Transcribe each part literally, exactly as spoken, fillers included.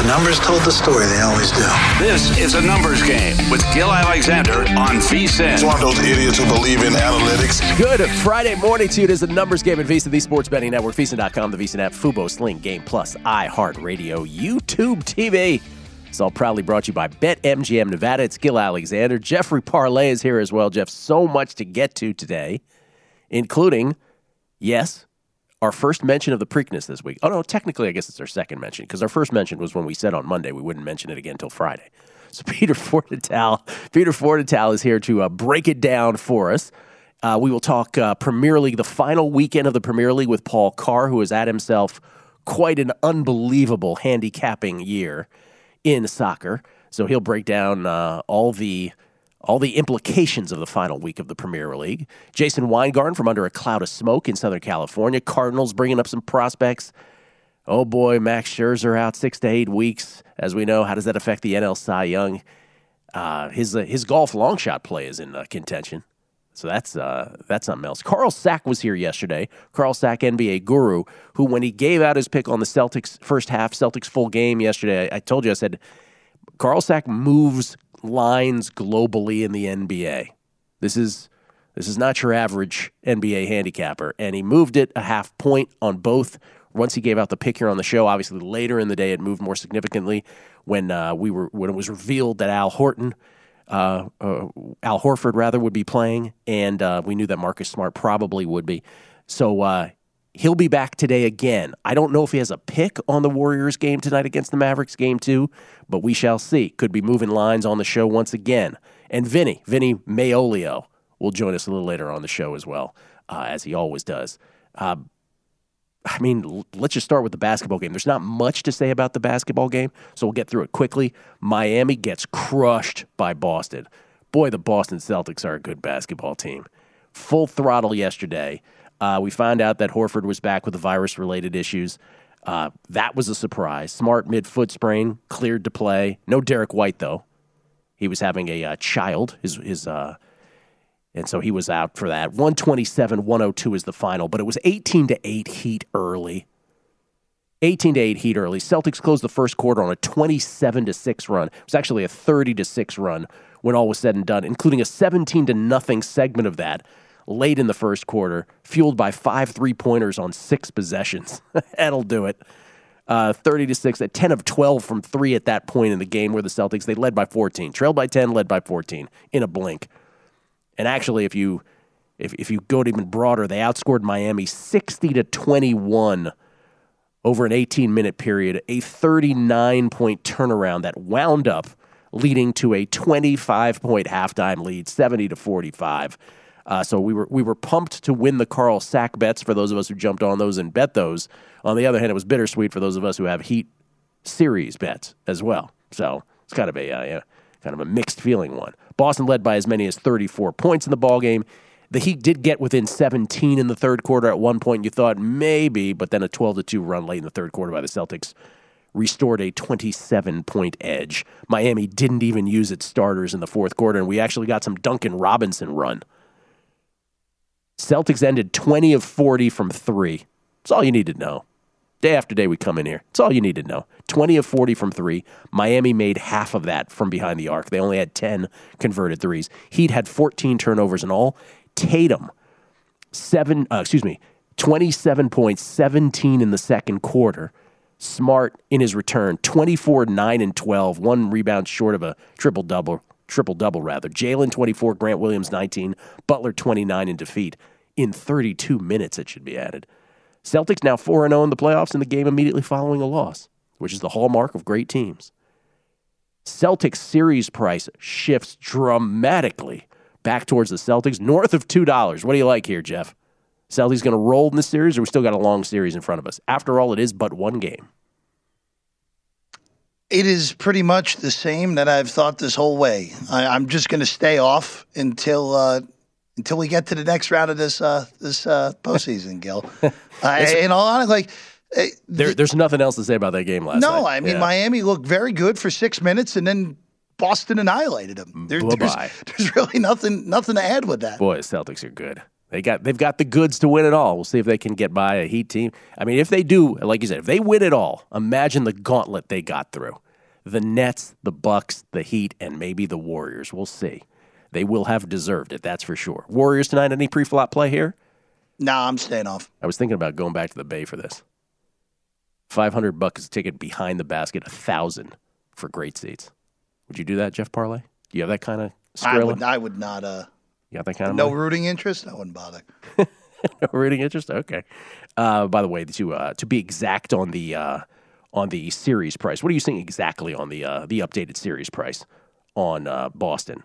numbers told the story. They always do. This is A Numbers Game with Gil Alexander on VSiN. It's one of those idiots who believe in analytics. Good Friday morning to you. It is A Numbers Game at VSiN, the Sports Betting Network, VSiN dot com, the VSiN app, Fubo, Sling, Game Plus, iHeartRadio, YouTube T V. It's all proudly brought to you by BetMGM Nevada. It's Gil Alexander. Jeffrey Parlay is here as well. Jeff, so much to get to today, including, yes, our first mention of the Preakness this week. Oh, no, technically, I guess it's our second mention, because our first mention was when we said on Monday we wouldn't mention it again until Friday. So Peter Fortental, Peter Fortental is here to uh, break it down for us. Uh, we will talk uh, Premier League, the final weekend of the Premier League with Paul Carr, who has had himself quite an unbelievable handicapping year in soccer. So he'll break down uh, all the all the implications of the final week of the Premier League. Jason Weingarten from Under a Cloud of Smoke in Southern California. Cardinals bringing up some prospects. Oh, boy, Max Scherzer out six to eight weeks. As we know, how does that affect the N L Cy Young? Uh, his uh, his golf long shot play is in uh, contention. So that's uh, that's something else. Carl Sack was here yesterday. Carl Sack, N B A guru, who when he gave out his pick on the Celtics first half, Celtics full game yesterday, I, I told you, I said, Carl Sack moves lines globally in the N B A. This is this is not your average N B A handicapper. And he moved it a half point on both. Once he gave out the pick here on the show, obviously later in the day it moved more significantly when uh, we were when it was revealed that Al Horton, uh, uh, Al Horford rather, would be playing, and uh, we knew that Marcus Smart probably would be. So uh, he'll be back today again. I don't know if he has a pick on the Warriors game tonight against the Mavericks, game two, but we shall see. Could be moving lines on the show once again. And Vinny, Vinny Maolio will join us a little later on the show as well, uh, as he always does. Uh, I mean, let's just start with the basketball game. There's not much to say about the basketball game, so we'll get through it quickly. Miami gets crushed by Boston. Boy, the Boston Celtics are a good basketball team. Full throttle yesterday. Uh, we found out that Horford was back with the virus-related issues. Uh, that was a surprise. Smart mid-foot sprain, cleared to play. No Derek White, though. He was having a uh, child, his his, uh, and so he was out for that. one twenty-seven one oh two is the final, but it was eighteen to eight Heat early. eighteen to eight Heat early. Celtics closed the first quarter on a twenty-seven to six run. It was actually a thirty to six run when all was said and done, including a seventeen to nothing segment of that late in the first quarter, fueled by five three-pointers on six possessions. That'll do it. Uh, thirty to six at ten of twelve from three at that point in the game where the Celtics, they led by fourteen. Trailed by ten, led by fourteen in a blink. And actually, if you if if you go even broader, they outscored Miami sixty to twenty-one over an eighteen-minute period, a thirty-nine point turnaround that wound up leading to a twenty-five point halftime lead, seventy to forty-five. Uh, so we were we were pumped to win the Carl Sack bets for those of us who jumped on those and bet those. On the other hand, it was bittersweet for those of us who have Heat series bets as well. So it's kind of a uh, yeah, kind of a mixed feeling one. Boston led by as many as thirty-four points in the ballgame. The Heat did get within seventeen in the third quarter at one point. You thought maybe, but then a twelve to two run late in the third quarter by the Celtics restored a twenty-seven point edge. Miami didn't even use its starters in the fourth quarter, and we actually got some Duncan Robinson run. Celtics ended twenty of forty from three. That's all you need to know. Day after day we come in here. That's all you need to know. twenty of forty from three. Miami made half of that from behind the arc. They only had ten converted threes. Heat had fourteen turnovers in all. Tatum, seven, uh, excuse me, twenty-seven points, seventeen in the second quarter. Smart in his return, twenty-four, nine, and twelve. One rebound short of a triple-double. Triple-double, rather. Jalen, twenty-four, Grant Williams, nineteen, Butler, twenty-nine in defeat. In thirty-two minutes, it should be added. Celtics now four and oh in the playoffs in the game immediately following a loss, which is the hallmark of great teams. Celtics series price shifts dramatically back towards the Celtics, north of two dollars. What do you like here, Jeff? Celtics going to roll in this series, or we still got a long series in front of us? After all, it is but one game. It is pretty much the same that I've thought this whole way. I, I'm just going to stay off until uh, until we get to the next round of this uh, this uh, postseason, Gil. uh, in all honesty, like uh, there, there's nothing else to say about that game last no, night. No, I mean yeah. Miami looked very good for six minutes, and then Boston annihilated them. There, there's, there's really nothing nothing to add with that. Boy, Celtics are good. They got, they've got the goods to win it all. We'll see if they can get by a Heat team. I mean, if they do, like you said, if they win it all, imagine the gauntlet they got through. The Nets, the Bucks, the Heat, and maybe the Warriors. We'll see. They will have deserved it, that's for sure. Warriors tonight, any pre-flop play here? Nah, I'm staying off. I was thinking about going back to the Bay for this. five hundred bucks a ticket behind the basket, one thousand for great seats. Would you do that, Jeff Parlay? Do you have that kind of I would, I would not. Uh, you got that kind of no money? rooting interest? I wouldn't bother. No rooting interest? Okay. Uh, by the way, to uh, to be exact on the uh, on the series price, what are you seeing exactly on the uh, the updated series price on uh, Boston?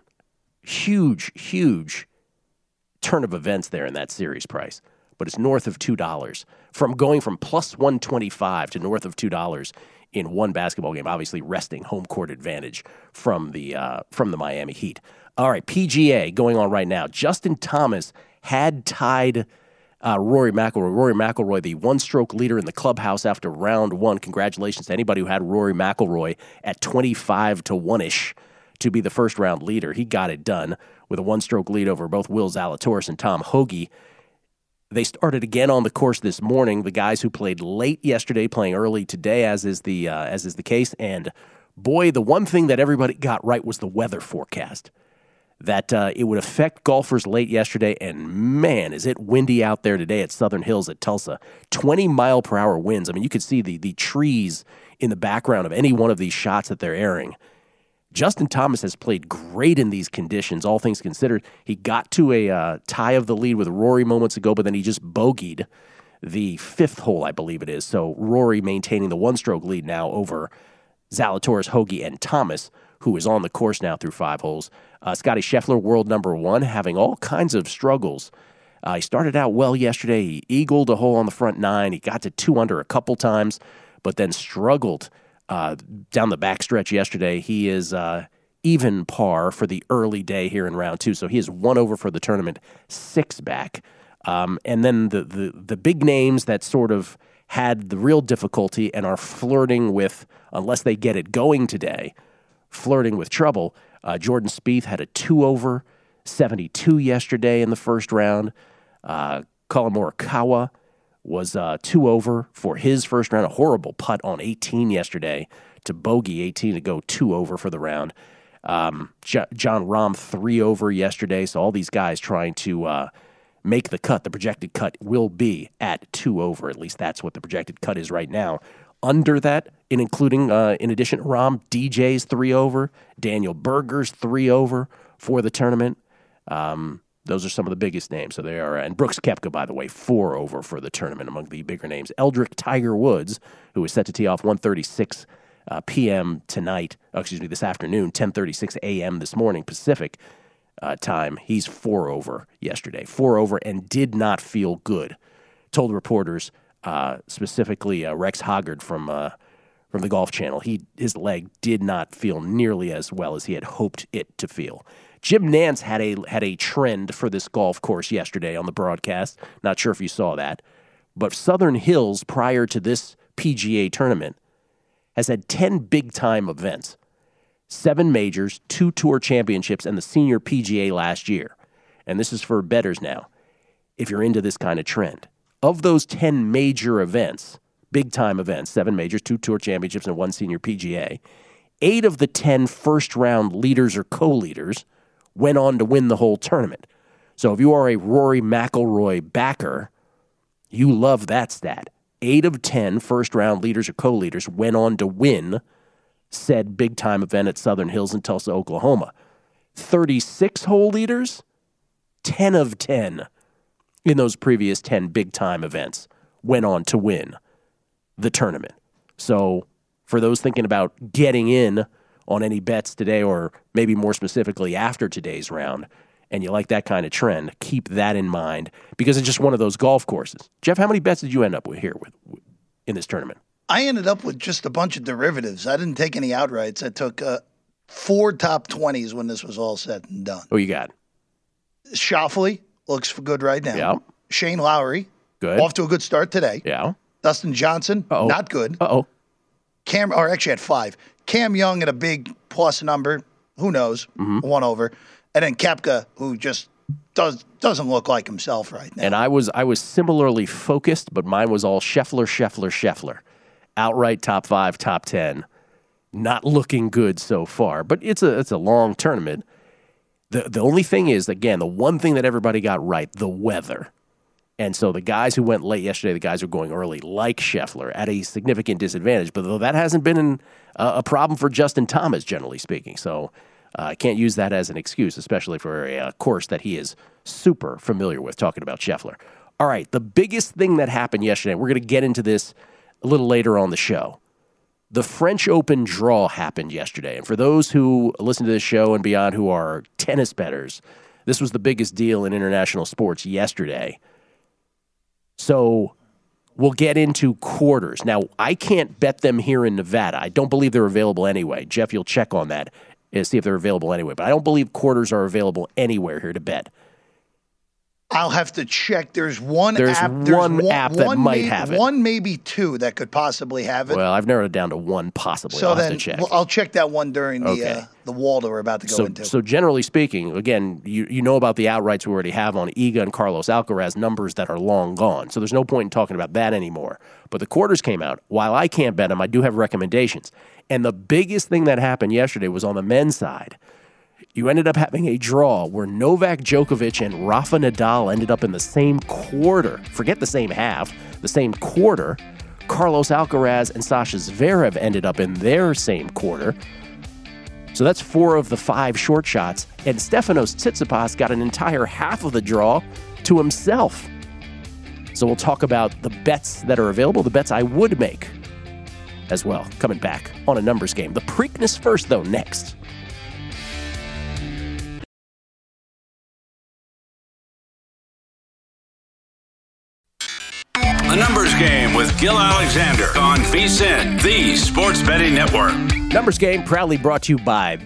Huge, huge turn of events there in that series price, but it's north of two dollars. From going from plus one twenty-five to north of two dollars in one basketball game, obviously wresting home court advantage from the uh, from the Miami Heat. All right, P G A going on right now. Justin Thomas had tied uh, Rory McIlroy. Rory McIlroy, the one-stroke leader in the clubhouse after round one. Congratulations to anybody who had Rory McIlroy at twenty-five to one-ish to be the first-round leader. He got it done with a one-stroke lead over both Will Zalatoris and Tom Hoge. They started again on the course this morning. The guys who played late yesterday playing early today, as is the uh, as is the case. And boy, the one thing that everybody got right was the weather forecast. That uh, it would affect golfers late yesterday, and man, is it windy out there today at Southern Hills at Tulsa. twenty mile per hour winds. I mean, you could see the the trees in the background of any one of these shots that they're airing. Justin Thomas has played great in these conditions, all things considered. He got to a uh, tie of the lead with Rory moments ago, but then he just bogeyed the fifth hole, I believe it is. So Rory maintaining the one-stroke lead now over Zalatoris, Hoge, and Thomas, who is on the course now through five holes. Uh, Scotty Scheffler, world number one, having all kinds of struggles. Uh, he started out well yesterday. He eagled a hole on the front nine. He got to two under a couple times, but then struggled Uh, down the backstretch yesterday. He is uh, even par for the early day here in round two, so he is one over for the tournament, six back. Um, and then the, the the big names that sort of had the real difficulty and are flirting with, unless they get it going today, flirting with trouble. Uh, Jordan Spieth had a two over, seventy-two yesterday in the first round. Uh, Collin Morikawa was uh, two over for his first round. A horrible putt on eighteen yesterday to bogey eighteen to go two over for the round. Um, J- John Rahm three over yesterday. So all these guys trying to uh, make the cut. The projected cut will be at two over. At least that's what the projected cut is right now. Under that, in including uh, in addition to Rahm, D J's three over, Daniel Berger's three over for the tournament. Um, Those are some of the biggest names. So they are, and Brooks Koepka, by the way, four over for the tournament among the bigger names. Eldrick Tiger Woods, who is set to tee off one thirty-six uh, p.m. tonight, oh, excuse me, this afternoon, ten thirty-six a.m. this morning, Pacific uh, time. He's four over yesterday, four over, and did not feel good. Told reporters, uh, specifically uh, Rex Hoggard from uh, from the Golf Channel, he his leg did not feel nearly as well as he had hoped it to feel. Jim Nantz had a had a trend for this golf course yesterday on the broadcast. Not sure if you saw that. But Southern Hills, prior to this P G A tournament, has had ten big-time events. Seven majors, two tour championships, and the senior P G A last year. And this is for bettors now, if you're into this kind of trend. Of those ten major events, big-time events, seven majors, two tour championships, and one senior P G A, eight of the ten first-round leaders or co-leaders went on to win the whole tournament. So if you are a Rory McIlroy backer, you love that stat. Eight of ten first-round leaders or co-leaders went on to win said big-time event at Southern Hills in Tulsa, Oklahoma. thirty-six hole leaders, ten of ten in those previous ten big-time events went on to win the tournament. So for those thinking about getting in on any bets today, or maybe more specifically after today's round, and you like that kind of trend, keep that in mind, because it's just one of those golf courses. Jeff, how many bets did you end up with here with, in this tournament? I ended up with just a bunch of derivatives. I didn't take any outrights. I took uh, four top twenties when this was all said and done. Oh, you got? Schauffele looks good right now. Yeah. Shane Lowry, good. Off to a good start today. Yeah. Dustin Johnson, Uh-oh. not good. Uh-oh. Cam, or actually at five. Cam Young at a big plus number. Who knows? Mm-hmm. One over. And then Koepka, who just does, doesn't look like himself right now. And I was I was similarly focused, but mine was all Scheffler, Scheffler, Scheffler. Outright top five, top ten. Not looking good so far, but it's a it's a long tournament. The the only thing is, again, the one thing that everybody got right, the weather. And so the guys who went late yesterday, the guys who are going early, like Scheffler, at a significant disadvantage. But though that hasn't been an, uh, a problem for Justin Thomas, generally speaking. So uh, I can't use that as an excuse, especially for a uh, course that he is super familiar with, talking about Scheffler. All right, the biggest thing that happened yesterday, we're going to get into this a little later on the show. The French Open draw happened yesterday. And for those who listen to this show and beyond who are tennis bettors, this was the biggest deal in international sports yesterday. So we'll get into quarters. Now, I can't bet them here in Nevada. I don't believe they're available anyway. Jeff, you'll check on that and see if they're available anyway. But I don't believe quarters are available anywhere here to bet. I'll have to check. There's one There's app. one app that one might may, have it. One, maybe two that could possibly have it. Well, I've narrowed it down to one possibly. So I'll then have to check. well, I'll check that one during the Okay. uh, the wall that we're about to go So, into. so generally speaking, again, you, you know about the outrights we already have on Iga and Carlos Alcaraz, numbers that are long gone. So there's no point in talking about that anymore. But the quarters came out. While I can't bet them, I do have recommendations. And the biggest thing that happened yesterday was on the men's side. You ended up having a draw where Novak Djokovic and Rafa Nadal ended up in the same quarter. Forget the same half, the same quarter. Carlos Alcaraz and Sasha Zverev ended up in their same quarter. So that's four of the five short shots. And Stefanos Tsitsipas got an entire half of the draw to himself. So we'll talk about the bets that are available, the bets I would make as well, coming back on a numbers game. The Preakness first, though, next. The Numbers Game with Gil Alexander on V S I N, the Sports Betting Network. Numbers Game proudly brought to you by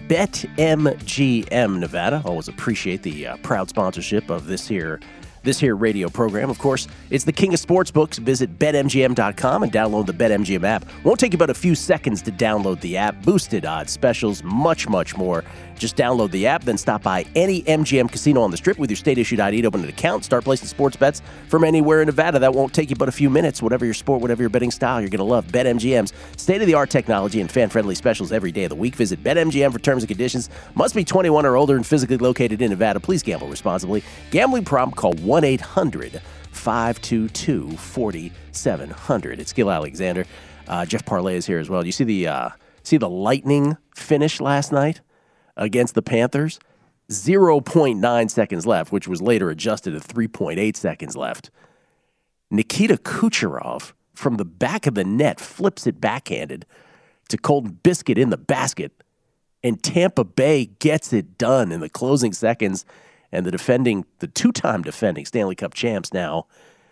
BetMGM Nevada. Always appreciate the uh, proud sponsorship of this here this here radio program. Of course, it's the king of sportsbooks. Visit Bet M G M dot com and download the BetMGM app. Won't take you but a few seconds to download the app. Boosted odds, specials, much, much more. Just download the app, then stop by any M G M casino on the Strip with your state-issued I D to open an account. Start placing sports bets from anywhere in Nevada. That won't take you but a few minutes. Whatever your sport, whatever your betting style, you're going to love BetMGM's state-of-the-art technology and fan-friendly specials every day of the week. Visit BetMGM for terms and conditions. Must be twenty-one or older and physically located in Nevada. Please gamble responsibly. Gambling problem, call one eight hundred five two two four seven zero zero. It's Gil Alexander. Uh, Jeff Parlay is here as well. Do you see the uh, see the Lightning finish last night against the Panthers? zero point nine seconds left, which was later adjusted to three point eight seconds left. Nikita Kucherov from the back of the net flips it backhanded to Colton Biscuit in the basket, and Tampa Bay gets it done in the closing seconds. And the defending, the two-time defending Stanley Cup champs now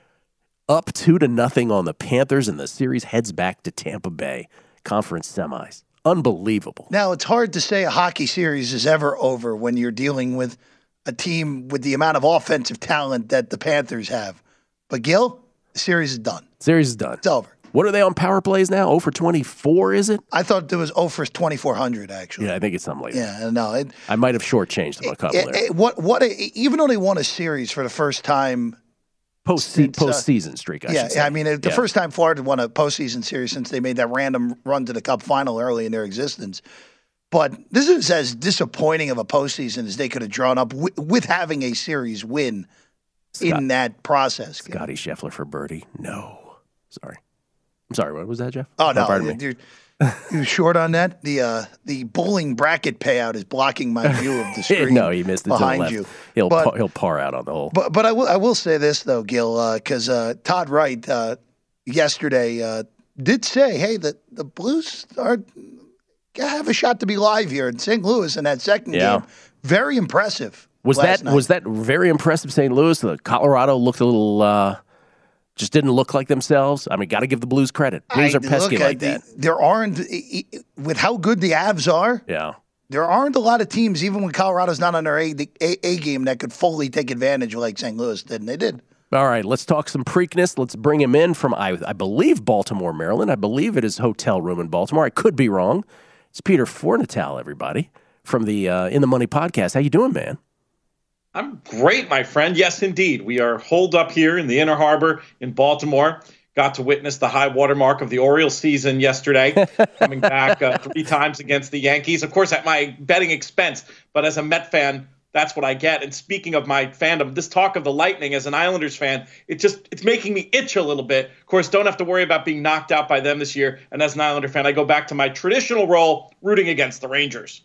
up two to nothing on the Panthers, and the series heads back to Tampa Bay conference semis. Unbelievable. Now, it's hard to say a hockey series is ever over when you're dealing with a team with the amount of offensive talent that the Panthers have. But, Gil, the series is done. Series is done. It's over. What are they on power plays now? oh for twenty-four, is it? I thought there was oh for twenty-four hundred, actually. Yeah, I think it's something like that. Yeah, no. It, I might have shortchanged them a couple it, there. it, what, what a, even though they won a series for the first time. Post since, uh, postseason streak, I yeah, should say. I mean, the Yeah. first time Florida won a postseason series since they made that random run to the Cup final early in their existence. But this is as disappointing of a postseason as they could have drawn up with, with having a series win Scott, in that process. Scotty Scheffler for birdie? No. Sorry. I'm sorry, what was that, Jeff? Oh, no. pardon me. You're, you're short on that? The uh, the bowling bracket payout is blocking my view of the screen. No, he missed it to the behind left. you. He'll, But- par, he'll par out on the hole. But but I will I will say this though, Gil, because uh, Todd Wright uh, yesterday uh, did say, hey, the the Blues are have a shot to be live here in Saint Louis in that second Yeah. game. Very impressive. Was last that night. was that very impressive, Saint Louis? The Colorado looked a little, uh, just didn't look like themselves. I mean, got to give the Blues credit. Blues I- are pesky look, like the, that. There aren't e- e- with how good the Avs are. Yeah. There aren't a lot of teams, even when Colorado's not on their A, A, A game, that could fully take advantage like Saint Louis did, and they did. All right, let's talk some Preakness. Let's bring him in from, I, I believe, Baltimore, Maryland. I believe it is hotel room in Baltimore. I could be wrong. It's Peter Fornatal, everybody, from the uh, In the Money podcast. How you doing, man? I'm great, my friend. Yes, indeed. We are holed up here in the Inner Harbor in Baltimore. Got to witness the high watermark of the Orioles season yesterday, coming back uh, three times against the Yankees. Of course, at my betting expense, but as a Met fan, that's what I get. And speaking of my fandom, this talk of the Lightning as an Islanders fan, it just it's making me itch a little bit. Of course, don't have to worry about being knocked out by them this year. And as an Islander fan, I go back to my traditional role, rooting against the Rangers.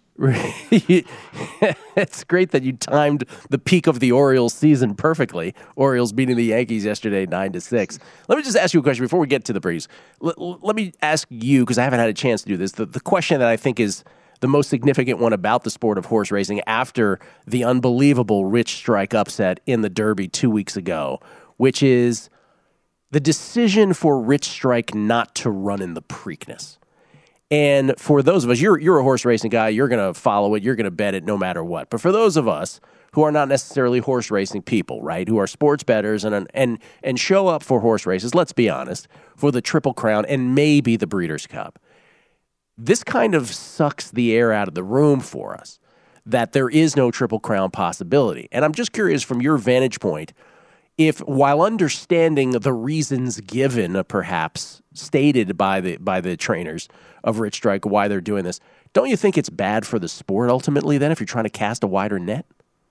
It's great that you timed the peak of the Orioles season perfectly. Orioles beating the Yankees yesterday nine to six. Let me just ask you a question before we get to the breeze. L- let me ask you, because I haven't had a chance to do this, the, the question that I think is the most significant one about the sport of horse racing after the unbelievable Rich Strike upset in the Derby two weeks ago, which is the decision for Rich Strike not to run in the Preakness. And for those of us, you're you're a horse racing guy, you're going to follow it, you're going to bet it no matter what. But for those of us who are not necessarily horse racing people, right, who are sports bettors and and and show up for horse races, let's be honest, for the Triple Crown and maybe the Breeders' Cup, this kind of sucks the air out of the room for us, that there is no Triple Crown possibility. And I'm just curious from your vantage point, if while understanding the reasons given, uh, perhaps stated by the by the trainers of Rich Strike why they're doing this, don't you think it's bad for the sport ultimately then if you're trying to cast a wider net?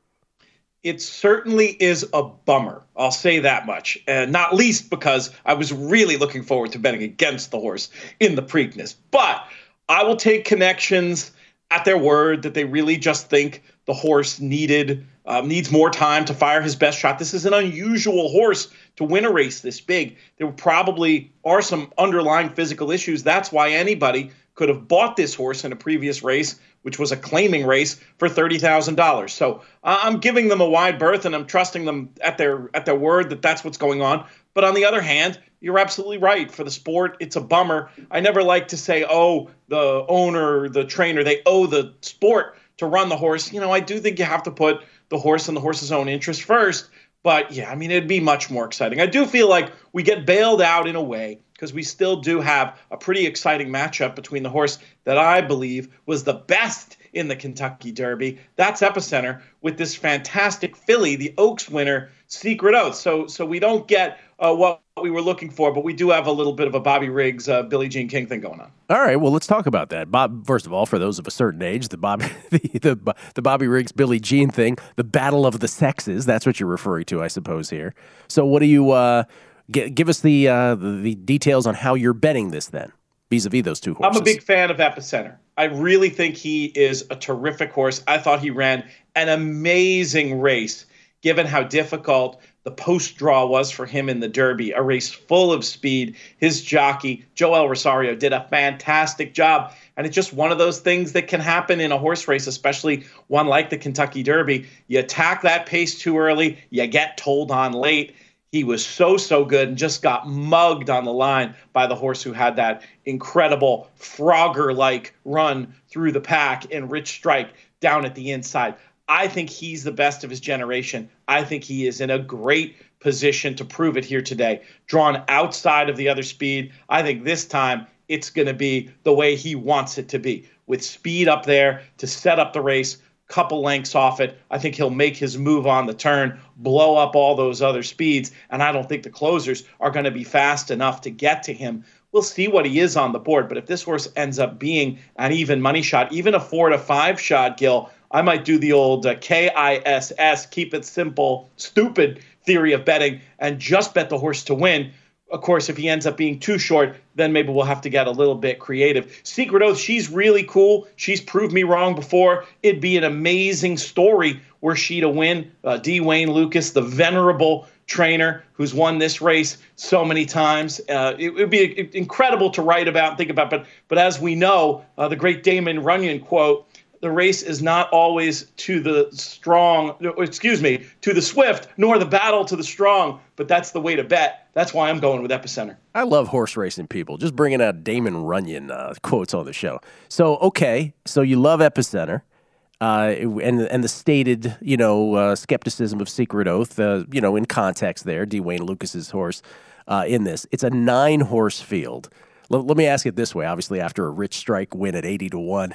It certainly is a bummer. I'll say that much. And not least because I was really looking forward to betting against the horse in the Preakness. But I will take connections at their word that they really just think the horse needed um, needs more time to fire his best shot. This is an unusual horse to win a race this big. There probably are some underlying physical issues. That's why anybody could have bought this horse in a previous race, which was a claiming race, for thirty thousand dollars. So uh, I'm giving them a wide berth, and I'm trusting them at their at their word that that's what's going on. But on the other hand, you're absolutely right. For the sport, it's a bummer. I never like to say, oh, the owner, the trainer, they owe the sport to run the horse. You know, I do think you have to put the horse and the horse's own interest first. But, yeah, I mean, it'd be much more exciting. I do feel like we get bailed out in a way because we still do have a pretty exciting matchup between the horse that I believe was the best in the Kentucky Derby. That's Epicenter with this fantastic filly, the Oaks winner, Secret Oath. So so we don't get uh, what we were looking for, but we do have a little bit of a Bobby Riggs, uh, Billie Jean King thing going on. All right, well, let's talk about that. Bob, first of all, for those of a certain age, the Bobby, the, the, the Bobby Riggs, Billie Jean thing, the battle of the sexes, that's what you're referring to, I suppose, here. So what do you, uh, g- give us the, uh, the the details on how you're betting this then, vis-a-vis those two horses. I'm a big fan of Epicenter. I really think he is a terrific horse. I thought he ran an amazing race, given how difficult the post draw was for him in the Derby, a race full of speed. His jockey, Joel Rosario, did a fantastic job. And it's just one of those things that can happen in a horse race, especially one like the Kentucky Derby. You attack that pace too early, you get told on late. He was so, so good and just got mugged on the line by the horse who had that incredible Frogger-like run through the pack in Rich Strike down at the inside. I think he's the best of his generation. I think he is in a great position to prove it here today. Drawn outside of the other speed, I think this time it's going to be the way he wants it to be, with speed up there to set up the race, couple lengths off it. I think he'll make his move on the turn, blow up all those other speeds, and I don't think the closers are going to be fast enough to get to him. We'll see what he is on the board, but if this horse ends up being an even money shot, even a four to five shot, Gil, I might do the old uh, K I S S, keep it simple, stupid theory of betting, and just bet the horse to win. Of course, if he ends up being too short, then maybe we'll have to get a little bit creative. Secret Oath, she's really cool. She's proved me wrong before. It'd be an amazing story were she to win. Uh, D. Wayne Lucas, the venerable trainer who's won this race so many times. Uh, it would be incredible to write about and think about. But, but as we know, uh, the great Damon Runyon quote, the race is not always to the strong, excuse me, to the swift, nor the battle to the strong, but that's the way to bet. That's why I'm going with Epicenter. I love horse racing people, just bringing out Damon Runyon uh, quotes on the show. So, okay, so you love Epicenter, uh, and and the stated, you know, uh, skepticism of Secret Oath, uh, you know, in context there, D. Wayne Lucas's horse uh, in this. It's a nine-horse field. L- let me ask it this way, obviously after a Rich Strike win at eighty to one,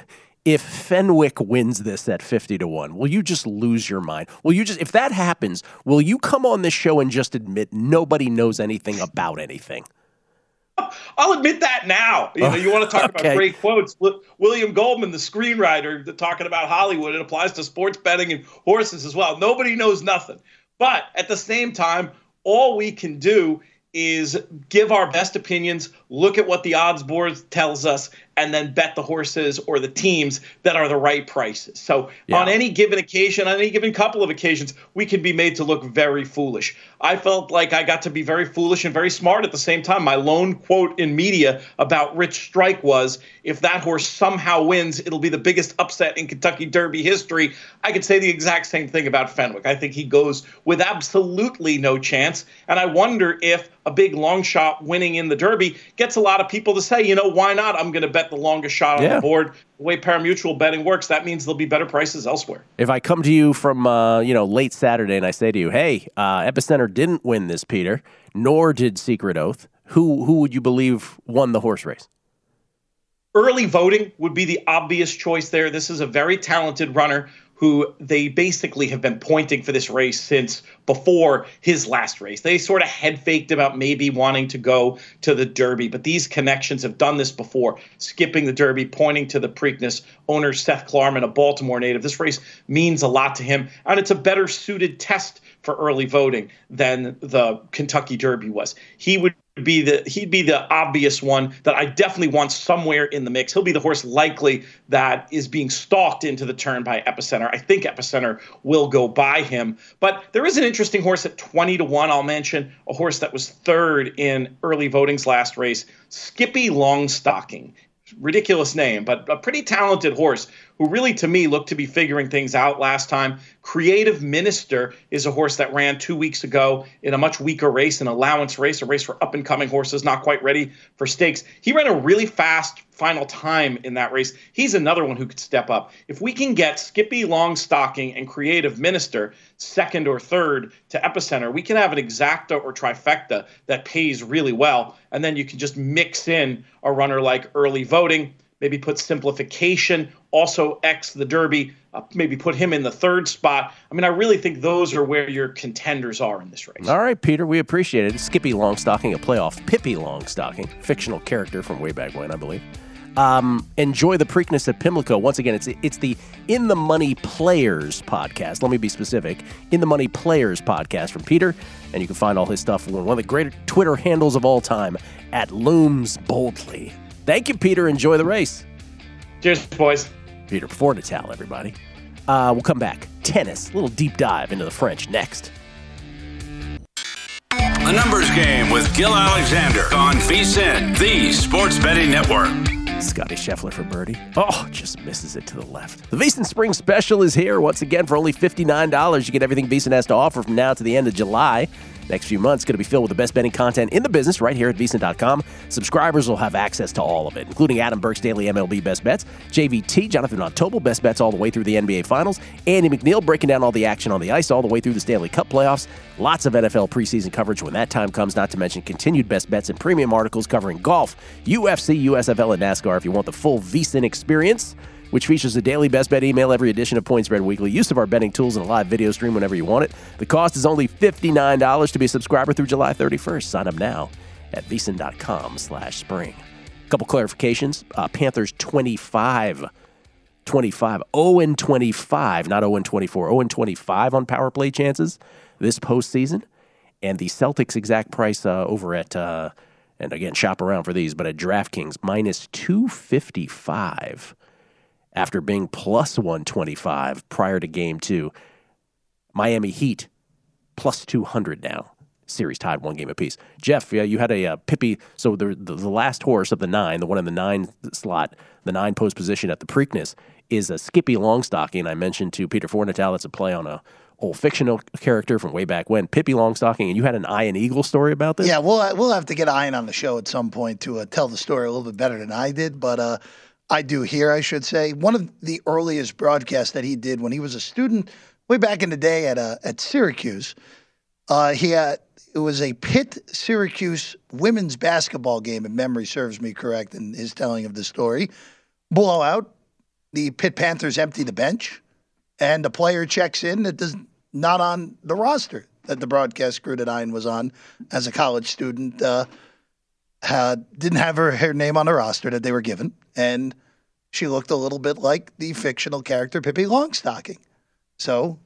if Fenwick wins this at fifty to one, will you just lose your mind? Will you just, if that happens, will you come on this show and just admit nobody knows anything about anything? I'll admit that now. You know, you want to talk okay. about great quotes. William Goldman, the screenwriter, talking about Hollywood, it applies to sports betting and horses as well. Nobody knows nothing. But at the same time, all we can do is give our best opinions, look at what the odds board tells us, and then bet the horses or the teams that are the right prices. So yeah. on any given occasion, on any given couple of occasions, we can be made to look very foolish. I felt like I got to be very foolish and very smart at the same time. My lone quote in media about Rich Strike was, if that horse somehow wins, it'll be the biggest upset in Kentucky Derby history. I could say the exact same thing about Fenwick. I think he goes with absolutely no chance. And I wonder if a big long shot winning in the Derby gets a lot of people to say, you know, why not? I'm going to bet the longest shot on yeah. the board. The way parimutuel betting works, that means there'll be better prices elsewhere. If I come to you from, uh, you know, late Saturday and I say to you, hey, uh, Epicenter didn't win this, Peter, nor did Secret Oath, who who would you believe won the horse race? Early voting would be the obvious choice there. This is a very talented runner who they basically have been pointing for this race since before his last race. They sort of head faked about maybe wanting to go to the Derby, but these connections have done this before, skipping the Derby, pointing to the Preakness. Owner Seth Klarman, a Baltimore native. This race means a lot to him, and it's a better suited test for early voting than the Kentucky Derby was. He would be the he'd be the obvious one that I definitely want somewhere in the mix. He'll be the horse likely that is being stalked into the turn by Epicenter. I think Epicenter will go by him. But there is an interesting horse at twenty to one. I'll mention a horse that was third in early voting's last race, Skippy Longstocking. Ridiculous name, but a pretty talented horse who really, to me, looked to be figuring things out last time. Creative Minister is a horse that ran two weeks ago in a much weaker race, an allowance race, a race for up-and-coming horses not quite ready for stakes. He ran a really fast final time in that race. He's another one who could step up. If we can get Skippy Longstocking and Creative Minister second or third to Epicenter, we can have an exacta or trifecta that pays really well. And then you can just mix in a runner like early voting, maybe put simplification, also X the Derby, uh, maybe put him in the third spot. I mean, I really think those are where your contenders are in this race. All right, Peter, we appreciate it. Skippy Longstocking, a playoff Pippi Longstocking, fictional character from way back when, I believe. Um, enjoy the Preakness at Pimlico. Once again, it's it's the In the Money Players podcast. Let me be specific. In the Money Players podcast from Peter. And you can find all his stuff on one of the great Twitter handles of all time at Looms Boldly. Thank you, Peter. Enjoy the race. Cheers, boys. Peter Fornital, everybody. Uh, we'll come back. Tennis. A little deep dive into the French next. The Numbers Game with Gil Alexander on VSiN, the Sports Betting Network. Scotty Scheffler for birdie. Oh, just misses it to the left. The VSiN Spring Special is here once again for only fifty-nine dollars. You get everything VSiN has to offer from now to the end of July. Next few months going to be filled with the best betting content in the business right here at V S I N dot com. Subscribers will have access to all of it, including Adam Burke's daily M L B best bets, J V T, Jonathan Ontobel best bets all the way through the N B A Finals, Andy McNeil breaking down all the action on the ice all the way through the Stanley Cup playoffs, lots of N F L preseason coverage when that time comes, not to mention continued best bets and premium articles covering golf, U F C, U S F L, and NASCAR if you want the full VSiN experience, which features a daily best bet email, every edition of Point Spread Weekly, use of our betting tools, and a live video stream whenever you want it. The cost is only fifty-nine dollars to be a subscriber through July thirty-first. Sign up now at V S I N dot com slash spring. A couple clarifications. Uh, Panthers twenty-five, twenty-five, oh and twenty-five, not oh and twenty-four, oh and twenty-five on power play chances this postseason. And the Celtics exact price uh, over at, uh, and again, shop around for these, but at DraftKings, minus two fifty-five. After being plus one twenty-five prior to game two. Miami Heat, plus two hundred now. Series tied one game apiece. Jeff, yeah, you had a uh, Pippi, so the, the the last horse of the nine, the one in the nine slot, the nine post position at the Preakness, is a Skippy Longstocking. I mentioned to Peter Fornital, it's a play on a old fictional character from way back when, Pippi Longstocking, and you had an Iron Eagle story about this? Yeah, we'll, we'll have to get Iron on the show at some point to uh, tell the story a little bit better than I did, but uh, I do here, I should say. One of the earliest broadcasts that he did when he was a student way back in the day at uh, at Syracuse, uh, he had, it was a Pitt-Syracuse women's basketball game, if memory serves me correct in his telling of the story. Blowout. the Pitt Panthers empty the bench and a player checks in that does not on the roster that the broadcast crew that Ian was on as a college student, uh, had, didn't have her, her name on the roster that they were given. And she looked a little bit like the fictional character Pippi Longstocking. So,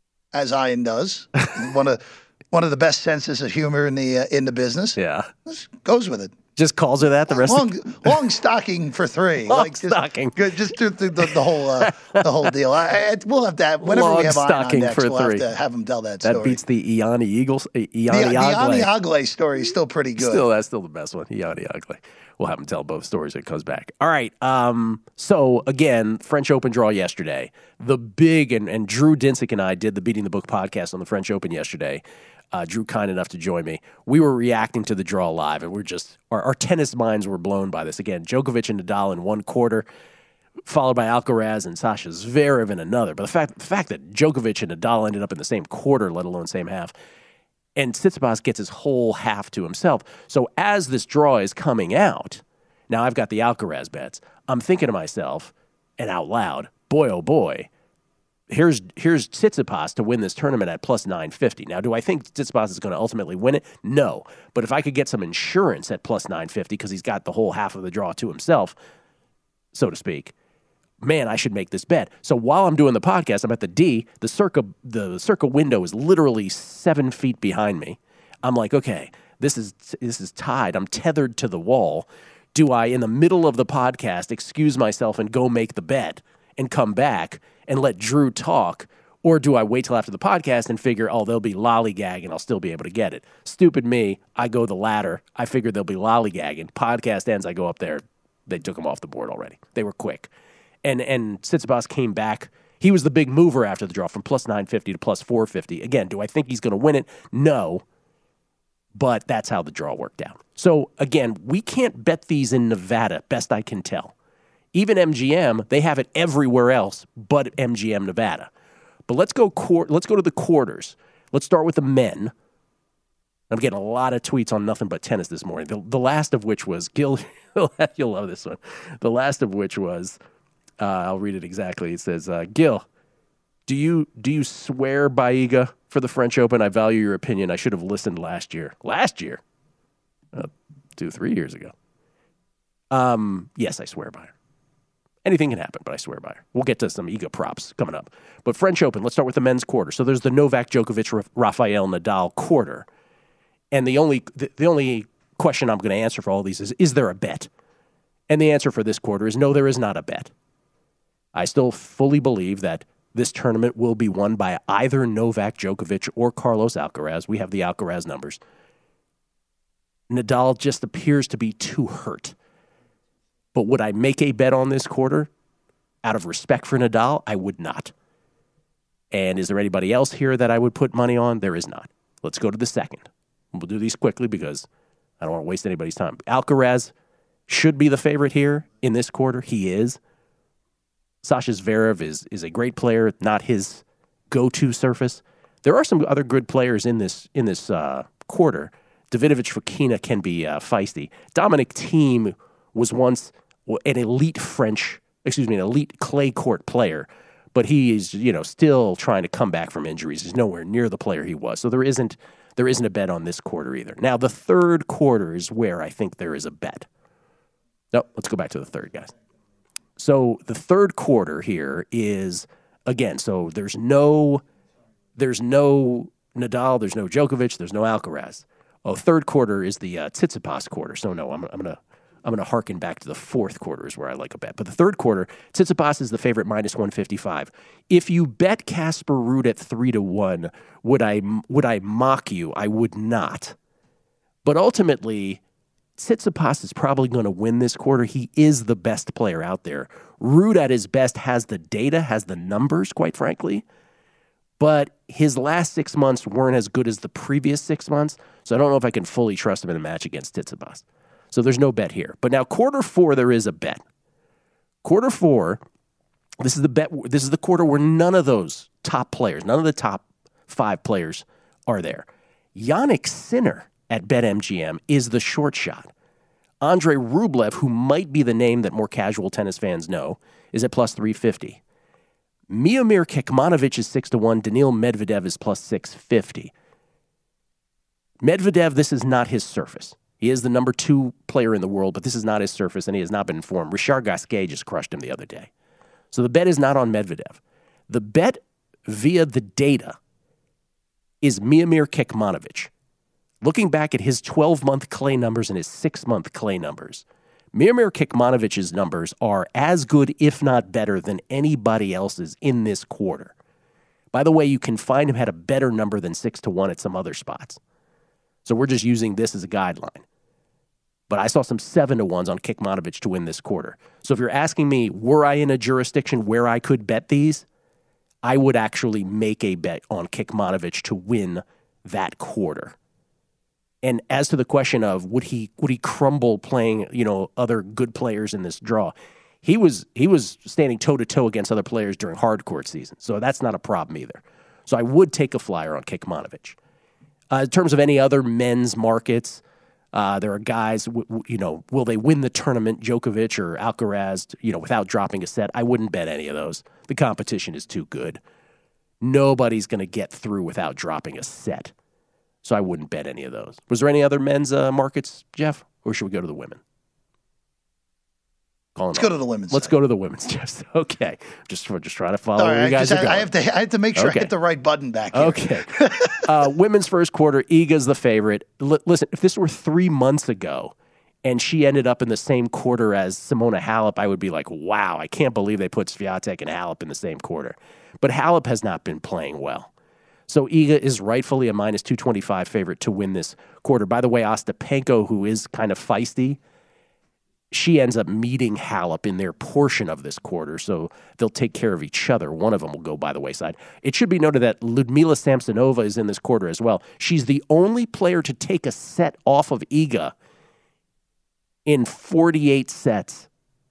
as Ian does, one of one of the best senses of humor in the uh, in the business. Yeah, goes with it. Just calls her that the rest. Long, of long stocking for three. Long like just, stocking. Good, just do the, the, the whole uh, the whole deal. I, I, we'll have that whenever long we have Ian on next. For we'll three. have to have him tell that, that story. That beats the Iani Eagles. Iani the, the Iani Agle. Agle story is still pretty good. Still, that's still the best one. Iani Agle. We'll have him tell both stories when it comes back. All right. Um, so, again, French Open draw yesterday. The big, and, and Drew Dinsick and I did the Beating the Book podcast on the French Open yesterday. Uh, Drew kind enough to join me. We were reacting to the draw live, and we're just, our, our tennis minds were blown by this. Again, Djokovic and Nadal in one quarter, followed by Alcaraz and Sasha Zverev in another. But the fact, the fact that Djokovic and Nadal ended up in the same quarter, let alone same half, and Tsitsipas gets his whole half to himself. So as this draw is coming out, now I've got the Alcaraz bets. I'm thinking to myself, and out loud, boy, oh boy, here's here's Tsitsipas to win this tournament at plus nine fifty. Now, do I think Tsitsipas is going to ultimately win it? No. But if I could get some insurance at plus nine fifty because he's got the whole half of the draw to himself, so to speak, man, I should make this bet. So while I'm doing the podcast, I'm at the D. The circa the circa window is literally seven feet behind me. I'm like, okay, this is this is tied. I'm tethered to the wall. Do I, in the middle of the podcast, excuse myself and go make the bet and come back and let Drew talk? Or do I wait till after the podcast and figure, oh, they'll be lollygagging, I'll still be able to get it? Stupid me. I go the latter. I figured they'll be lollygagging. Podcast ends, I go up there. They took them off the board already. They were quick. And and Tsitsipas came back. He was the big mover after the draw from plus nine fifty to plus four fifty. Again, do I think he's going to win it? No. But that's how the draw worked out. So, again, we can't bet these in Nevada, best I can tell. Even M G M, they have it everywhere else but M G M Nevada. But let's go quar- let's go to the quarters. Let's start with the men. I'm getting a lot of tweets on nothing but tennis this morning. The, the last of which was, Gil, you'll love this one. The last of which was, uh, I'll read it exactly. It says, uh, Gil, do you do you swear Baiga for the French Open? I value your opinion. I should have listened last year. Last year? Uh, two, three years ago. Um, yes, I swear by her. Anything can happen, but I swear by her. We'll get to some ego props coming up. But French Open, let's start with the men's quarter. So there's the Novak Djokovic, Rafael Nadal quarter. And the only the, the only question I'm going to answer for all these is, is there a bet? And the answer for this quarter is no, there is not a bet. I still fully believe that this tournament will be won by either Novak Djokovic or Carlos Alcaraz. We have the Alcaraz numbers. Nadal just appears to be too hurt. But would I make a bet on this quarter? Out of respect for Nadal, I would not. And is there anybody else here that I would put money on? There is not. Let's go to the second. We'll do these quickly because I don't want to waste anybody's time. Alcaraz should be the favorite here in this quarter. He is. Sasha Zverev is, is a great player, not his go-to surface. There are some other good players in this in this uh, quarter. Davidovich Fokina can be uh, feisty. Dominic Thiem was once an elite French, excuse me, an elite clay court player, but he is, you know, still trying to come back from injuries. He's nowhere near the player he was. So there isn't there isn't a bet on this quarter either. Now, the third quarter is where I think there is a bet. No, let's go back to the third, guys. So the third quarter here is, again, so there's no there's no Nadal, there's no Djokovic, there's no Alcaraz. Oh, third quarter is the uh, Tsitsipas quarter. So no, I'm I'm gonna I'm gonna harken back to the fourth quarter is where I like a bet. But the third quarter, Tsitsipas is the favorite minus one fifty-five. If you bet Casper Ruud at three to one, would I would I mock you? I would not. But ultimately, Tsitsipas is probably going to win this quarter. He is the best player out there. Ruud at his best has the data, has the numbers, quite frankly. But his last six months weren't as good as the previous six months, so I don't know if I can fully trust him in a match against Tsitsipas. So there's no bet here. But now quarter four, there is a bet. Quarter four, this is the bet. This is the quarter where none of those top players, none of the top five players are there. Jannik Sinner at BetMGM is the short shot. Andrei Rublev, who might be the name that more casual tennis fans know, is at plus three fifty. Miomir Kekmanovic is six to one. Daniil Medvedev is plus six fifty. Medvedev, this is not his surface. He is the number two player in the world, but this is not his surface, and he has not been in form. Richard Gasquet just crushed him the other day. So the bet is not on Medvedev. The bet via the data is Miomir Kekmanovic. Looking back at his twelve-month clay numbers and his six-month clay numbers, Miomir Kekmanovic's numbers are as good, if not better, than anybody else's in this quarter. By the way, you can find him at a better number than six to one at some other spots. So we're just using this as a guideline. But I saw some seven to ones on Kekmanovic to win this quarter. So if you're asking me, were I in a jurisdiction where I could bet these, I would actually make a bet on Kekmanovic to win that quarter. And as to the question of would he would he crumble playing, you know, other good players in this draw, he was he was standing toe to toe against other players during hard court season, so that's not a problem either. So I would take a flyer on Kekmanovic. Uh, in terms of any other men's markets, uh, there are guys, w- w- you know, will they win the tournament? Djokovic or Alcaraz, you know, without dropping a set. I wouldn't bet any of those. The competition is too good. Nobody's going to get through without dropping a set. So I wouldn't bet any of those. Was there any other men's uh, markets, Jeff? Or should we go to the women? Let's go to the women's. Let's side. go to the women's, Jeff. Okay. Just, just trying to follow All where you right, guys are I, going. I have to I have to make sure Okay. I hit the right button back here. Okay. uh, women's first quarter, Iga's the favorite. L- listen, if this were three months ago and she ended up in the same quarter as Simona Halep, I would be like, wow, I can't believe they put Swiatek and Halep in the same quarter. But Halep has not been playing well. So Iga is rightfully a minus two twenty-five favorite to win this quarter. By the way, Ostapenko, who is kind of feisty, she ends up meeting Halep in their portion of this quarter, so they'll take care of each other. One of them will go by the wayside. It should be noted that Ludmila Samsonova is in this quarter as well. She's the only player to take a set off of Iga in forty-eight sets.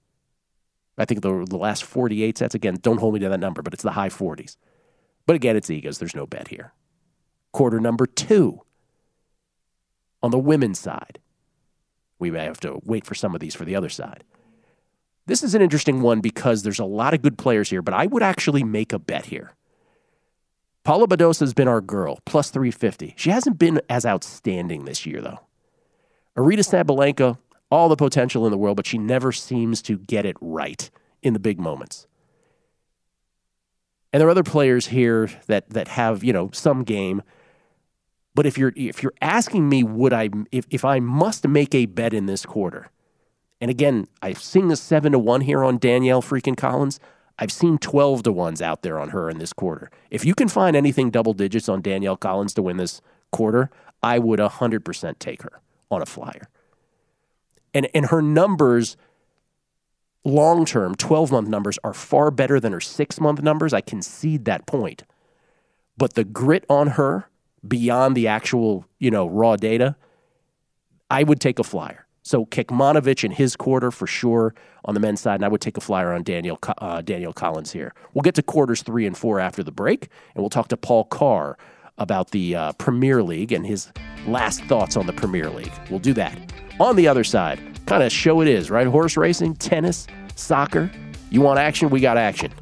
I think the, the last forty-eight sets, again, don't hold me to that number, but it's the high forties. But again, it's Iga's. There's no bet here. Quarter number two on the women's side. We may have to wait for some of these for the other side. This is an interesting one because there's a lot of good players here, but I would actually make a bet here. Paula Badosa has been our girl, plus three fifty. She hasn't been as outstanding this year, though. Arina Sabalenka, all the potential in the world, but she never seems to get it right in the big moments. And there are other players here that that have, you know, some game. But if you're if you're asking me, would I if, if I must make a bet in this quarter, and again, I've seen the seven to one here on Danielle freaking Collins. I've seen twelve to ones out there on her in this quarter. If you can find anything double digits on Danielle Collins to win this quarter, I would one hundred percent take her on a flyer. And and her numbers, long-term, twelve-month numbers, are far better than her six-month numbers. I concede that point. But the grit on her, beyond the actual, you know, raw data, I would take a flyer. So Kekmanovic in his quarter for sure on the men's side, and I would take a flyer on Daniel uh, Daniel Collins here. We'll get to quarters three and four after the break, and we'll talk to Paul Carr about the uh, Premier League and his last thoughts on the Premier League. We'll do that. On the other side, kind of show it is, right? Horse racing, tennis, soccer. You want action? We got action.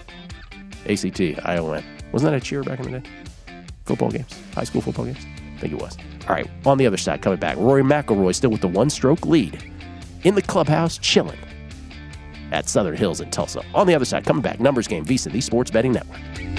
A C T, I O N. Wasn't that a cheer back in the day? Football games, high school football games? I think it was. All right, on the other side, coming back, Rory McIlroy still with the one-stroke lead in the clubhouse, chilling at Southern Hills in Tulsa. On the other side, coming back, numbers game, VSiN, the Sports Betting Network.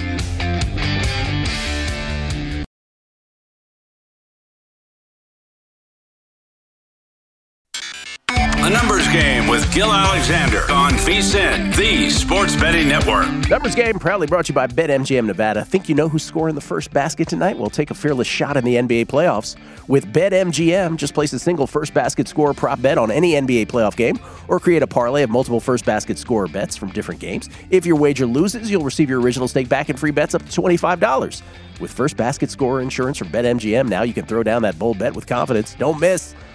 A numbers game with Gil Alexander on VSiN, the Sports Betting Network. Numbers game proudly brought to you by BetMGM Nevada. Think you know who's scoring the first basket tonight? Well, take a fearless shot in the N B A playoffs with BetMGM. Just place a single first basket scorer prop bet on any N B A playoff game or create a parlay of multiple first basket scorer bets from different games. If your wager loses, you'll receive your original stake back and free bets up to twenty-five dollars. With first basket scorer insurance from BetMGM, now you can throw down that bold bet with confidence. Don't miss.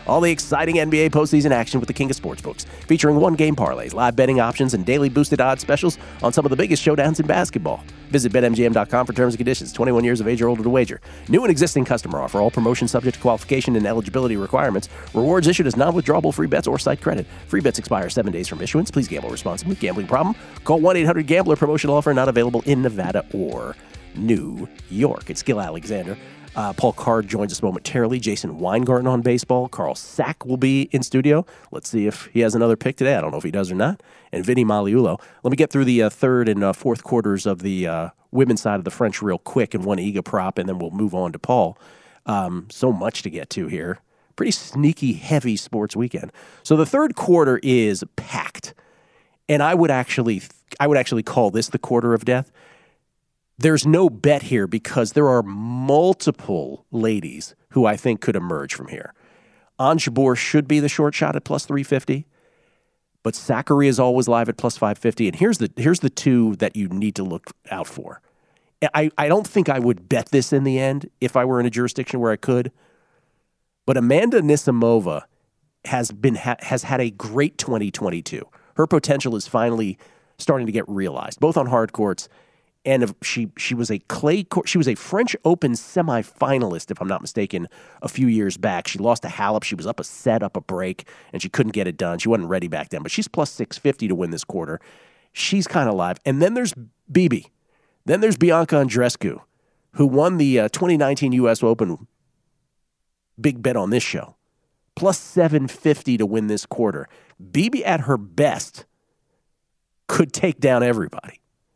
All the exciting N B A postseason action with the king of sportsbooks, featuring one-game parlays, live betting options, and daily boosted odds specials on some of the biggest showdowns in basketball. Visit bet M G M dot com for terms and conditions. twenty-one years of age or older to wager. New and existing customer offer. All promotions subject to qualification and eligibility requirements. Rewards issued as non-withdrawable free bets or site credit. Free bets expire seven days from issuance. Please gamble responsibly. Gambling problem? Call one eight hundred gambler. Promotional offer not available in Nevada or New York. It's Gil Alexander. Uh, Paul Card joins us momentarily. Jason Weingarten on baseball. Carl Sack will be in studio. Let's see if he has another pick today. I don't know if he does or not. And Vinny Maliulo. Let me get through the uh, third and uh, fourth quarters of the uh, women's side of the French real quick and one E G A prop, and then we'll move on to Paul. Um, so much to get to here. Pretty sneaky, heavy sports weekend. So the third quarter is packed, and I would actually, I would actually call this the quarter of death. There's no bet here because there are multiple ladies who I think could emerge from here. Ons Jabeur should be the short shot at plus three fifty, but Sakkari is always live at plus five fifty. And here's the here's the two that you need to look out for. I, I don't think I would bet this in the end if I were in a jurisdiction where I could, but Amanda Nisimova has been ha- has had a great twenty twenty-two. Her potential is finally starting to get realized, both on hard courts. And if she she was a clay court, she was a French Open semifinalist, if I'm not mistaken, a few years back. She lost to Halep. She was up a set, up a break, and she couldn't get it done. She wasn't ready back then. But she's plus six fifty to win this quarter. She's kind of live. And then there's Bibi. Then there's Bianca Andreescu, who won the uh, twenty nineteen U S Open. Big bet on this show. Plus seven fifty to win this quarter. Bibi at her best could take down everybody.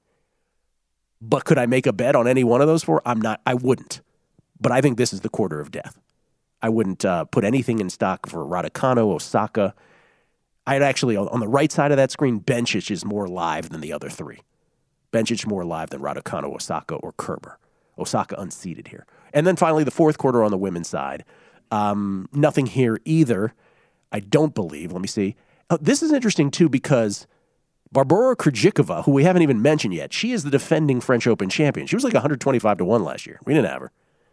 But could I make a bet on any one of those four? I'm not. I wouldn't. But I think this is the quarter of death. I wouldn't uh, put anything in stock for Raducanu, Osaka. I'd actually, on the right side of that screen, Bencic is more live than the other three. Bencic more live than Raducanu, Osaka, or Kerber. Osaka unseeded here. And then finally, the fourth quarter on the women's side. Um, nothing here either. I don't believe. Let me see. Oh, this is interesting, too, because Barbora Krejcikova, who we haven't even mentioned yet, she is the defending French Open champion. She was like one twenty-five to one last year. We didn't have her.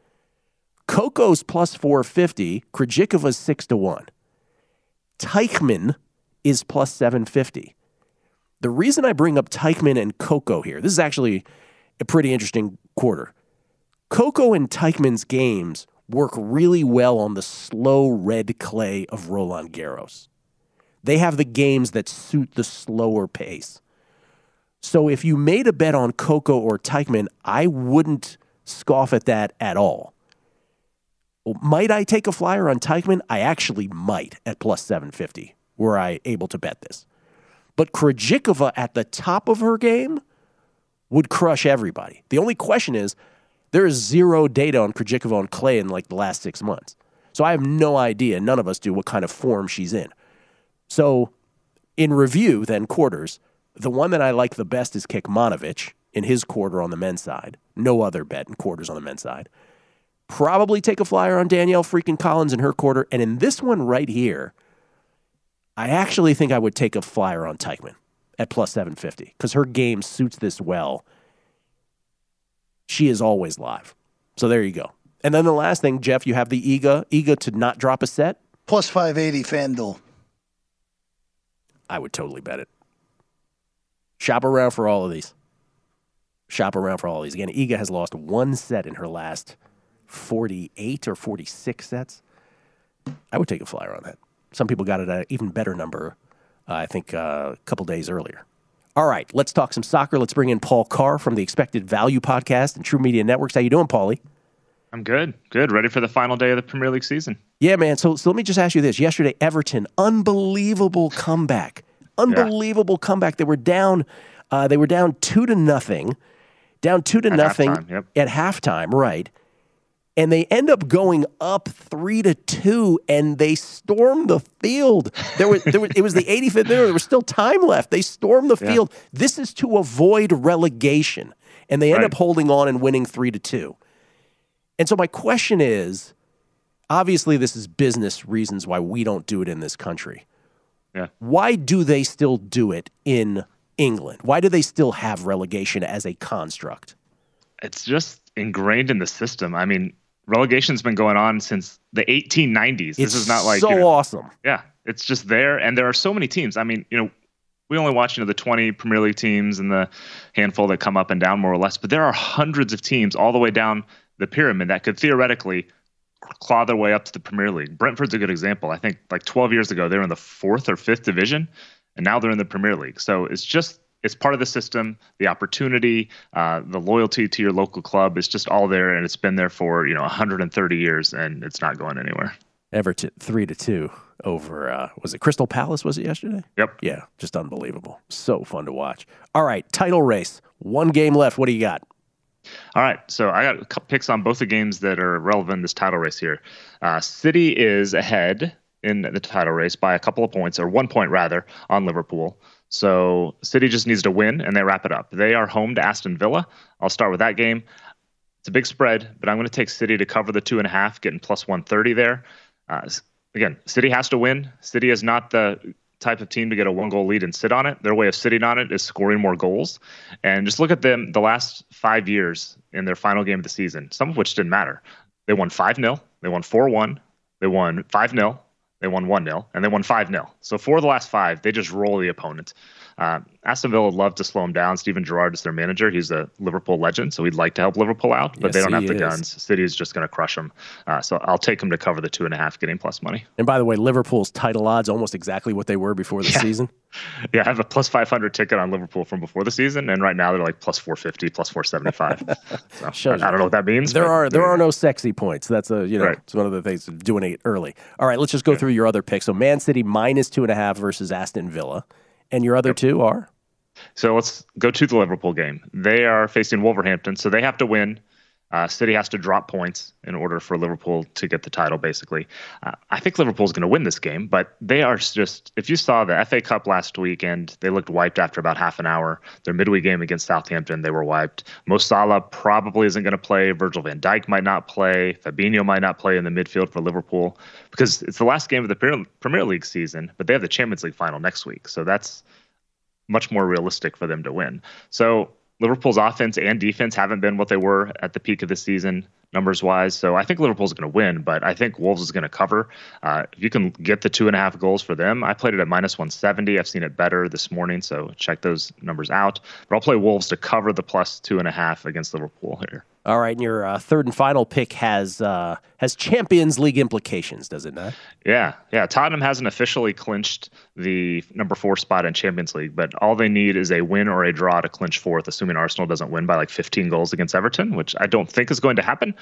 Coco's plus four fifty. Krejcikova's six to one. Teichmann is plus seven fifty. The reason I bring up Teichmann and Coco here, this is actually a pretty interesting quarter. Coco and Teichmann's games work really well on the slow red clay of Roland Garros. They have the games that suit the slower pace. So if you made a bet on Coco or Teichmann, I wouldn't scoff at that at all. Might I take a flyer on Teichmann? I actually might at plus seven fifty were I able to bet this. But Krejcikova at the top of her game would crush everybody. The only question is there is zero data on Krejcikova on clay in like the last six months. So I have no idea, none of us do, what kind of form she's in. So, in review, then, quarters, the one that I like the best is Kekmanovic in his quarter on the men's side. No other bet in quarters on the men's side. Probably take a flyer on Danielle freaking Collins in her quarter. And in this one right here, I actually think I would take a flyer on Teichmann at plus seven fifty because her game suits this well. She is always live. So there you go. And then the last thing, Jeff, you have the I G A. I G A to not drop a set. Plus five eighty FanDuel. I would totally bet it. Shop around for all of these. Shop around for all of these. Again, Iga has lost one set in her last forty-eight or forty-six sets. I would take a flyer on that. Some people got it at an even better number, uh, I think, uh, a couple days earlier. All right, let's talk some soccer. Let's bring in Paul Carr from the Expected Value Podcast and True Media Networks. How you doing, Paulie? I'm good. Good. Ready for the final day of the Premier League season. Yeah, man. So, so let me just ask you this. Yesterday, Everton, unbelievable comeback. Unbelievable yeah. comeback. They were down uh, They were down two to nothing. Down two to at nothing halftime, yep. at halftime, right. And they end up going up three to two, and they stormed the field. There was, there was, it was the eighty-fifth minute. There was still time left. They stormed the yeah. field. This is to avoid relegation, and they end right. up holding on and winning three to two. And so my question is, obviously this is business reasons why we don't do it in this country. Yeah. Why do they still do it in England? Why do they still have relegation as a construct? It's just ingrained in the system. I mean, relegation's been going on since the eighteen nineties. It's this is not like so you know, awesome. Yeah, it's just there, and there are so many teams. I mean, you know, we only watch you know the twenty Premier League teams and the handful that come up and down more or less, but there are hundreds of teams all the way down the pyramid that could theoretically claw their way up to the Premier League. Brentford's a good example. I think like twelve years ago they were in the fourth or fifth division, and now they're in the Premier League. So it's just it's part of the system, the opportunity, uh, the loyalty to your local club is just all there, and it's been there for you know one hundred thirty years, and it's not going anywhere. Everton three to two over uh, was it Crystal Palace? Was it yesterday? Yep. Yeah, just unbelievable. So fun to watch. All right, title race. One game left. What do you got? All right, so I got a couple picks on both the games that are relevant in this title race here. Uh, City is ahead in the title race by a couple of points, or one point rather, on Liverpool. So City just needs to win, and they wrap it up. They are home to Aston Villa. I'll start with that game. It's a big spread, but I'm going to take City to cover the two and a half, getting plus one thirty there. Uh, again, City has to win. City is not the type of team to get a one-goal lead and sit on it. Their way of sitting on it is scoring more goals. And just look at them the last five years in their final game of the season, some of which didn't matter. They won five nil, they won four one, they won five nil, they won one nil, and they won five nil. So for the last five, they just roll the opponent. Uh, Aston Villa would love to slow them down. Steven Gerrard is their manager. He's a Liverpool legend, so he'd like to help Liverpool out, but yes, they don't have the is. guns. City is just going to crush them. Uh, so I'll take them to cover the two and a half, getting plus money. And by the way, Liverpool's title odds almost exactly what they were before the yeah. season. Yeah, I have a plus five hundred ticket on Liverpool from before the season, and right now they're like plus four fifty, plus four seventy-five. So I, I don't know what that means. There but, are there are no sexy points. That's a you know right. it's one of the things of doing it early. All right, let's just go yeah. through your other picks. So Man City minus two and a half versus Aston Villa, and your other yep. two are. So let's go to the Liverpool game. They are facing Wolverhampton, so they have to win. Uh, City has to drop points in order for Liverpool to get the title, basically. Uh, I think Liverpool's going to win this game, but they are just, if you saw the F A Cup last weekend, they looked wiped after about half an hour. Their midweek game against Southampton, they were wiped. Mo Salah probably isn't going to play. Virgil van Dijk might not play. Fabinho might not play in the midfield for Liverpool because it's the last game of the Premier League season, but they have the Champions League final next week. So that's much more realistic for them to win. So Liverpool's offense and defense haven't been what they were at the peak of the season, numbers-wise. So I think Liverpool's going to win, but I think Wolves is going to cover. Uh, if you can get the two and a half goals for them, I played it at minus one seventy. I've seen it better this morning, so check those numbers out. But I'll play Wolves to cover the plus two and a half against Liverpool here. All right, and your uh, third and final pick has uh, has Champions League implications, does it not? Yeah, yeah. Tottenham hasn't officially clinched the number four spot in Champions League, but all they need is a win or a draw to clinch fourth, assuming Arsenal doesn't win by like fifteen goals against Everton, which I don't think is going to happen.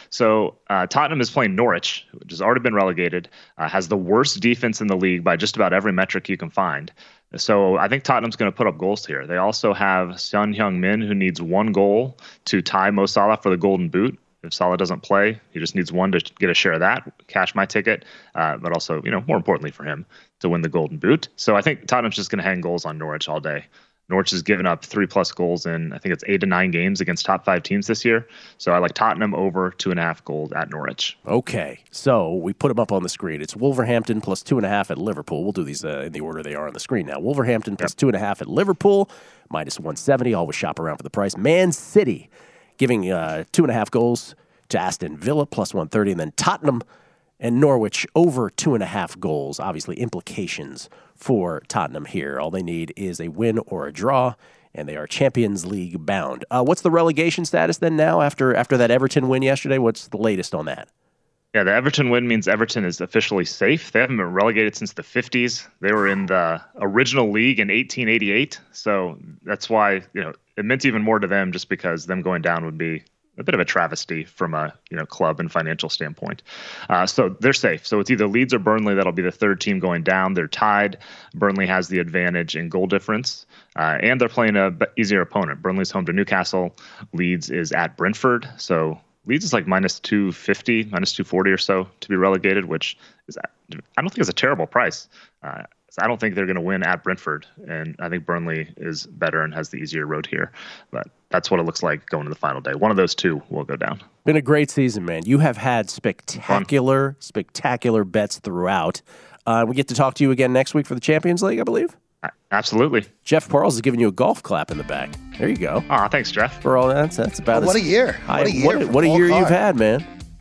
So uh, Tottenham is playing Norwich, which has already been relegated, uh, has the worst defense in the league by just about every metric you can find. So I think Tottenham's going to put up goals here. They also have Son Heung-min, who needs one goal to tie Mo Salah for the Golden Boot. If Salah doesn't play, he just needs one to get a share of that, cash my ticket, uh, but also, you know, more importantly for him to win the Golden Boot. So I think Tottenham's just going to hang goals on Norwich all day. Norwich has given up three-plus goals in, I think it's eight to nine games against top five teams this year. So I like Tottenham over two and a half goals at Norwich. Okay, so we put them up on the screen. It's Wolverhampton plus two and a half at Liverpool. We'll do these uh, in the order they are on the screen now. Wolverhampton plus yep. two and a half at Liverpool, minus one seventy. Always shop around for the price. Man City giving uh, two and a half goals to Aston Villa, plus one thirty. And then Tottenham and Norwich over two and a half goals. Obviously, implications for Tottenham here. All they need is a win or a draw, and they are Champions League bound. Uh, what's the relegation status then now after after that Everton win yesterday? What's the latest on that? Yeah, the Everton win means Everton is officially safe. They haven't been relegated since the fifties. They were in the original league in eighteen eighty-eight, so that's why you know it meant even more to them just because them going down would be a bit of a travesty from a you know club and financial standpoint. Uh, so they're safe. So it's either Leeds or Burnley that'll be the third team going down. They're tied. Burnley has the advantage in goal difference, uh, and they're playing a easier opponent. Burnley's home to Newcastle. Leeds is at Brentford. So Leeds is like minus two fifty, minus two forty or so to be relegated, which is I don't think is a terrible price. Uh, I don't think they're going to win at Brentford, and I think Burnley is better and has the easier road here. But that's what it looks like going to the final day. One of those two will go down. Been a great season, man. You have had spectacular, Fun. spectacular bets throughout. Uh, we get to talk to you again next week for the Champions League, I believe. Absolutely. Jeff Parles is giving you a golf clap in the back. There you go. Aw, thanks, Jeff. For all that, that's about oh, what as a year! What a year! What a, what a year card. you've had, man.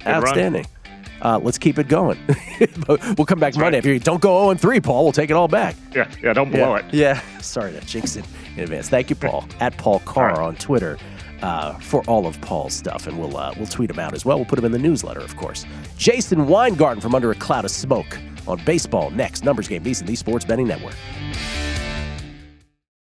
Outstanding. Uh, let's keep it going. We'll come back That's Monday. right. If you don't go oh and three, Paul, we'll take it all back. Yeah, yeah, don't blow yeah. it. Yeah. Sorry to jinx it in advance. Thank you, Paul. At Paul Carr right. on Twitter uh, for all of Paul's stuff. And we'll uh, we'll tweet him out as well. We'll put him in the newsletter, of course. Jason Weingarten from Under a Cloud of Smoke on baseball next. Numbers Game, VSiN, the Sports Betting Network.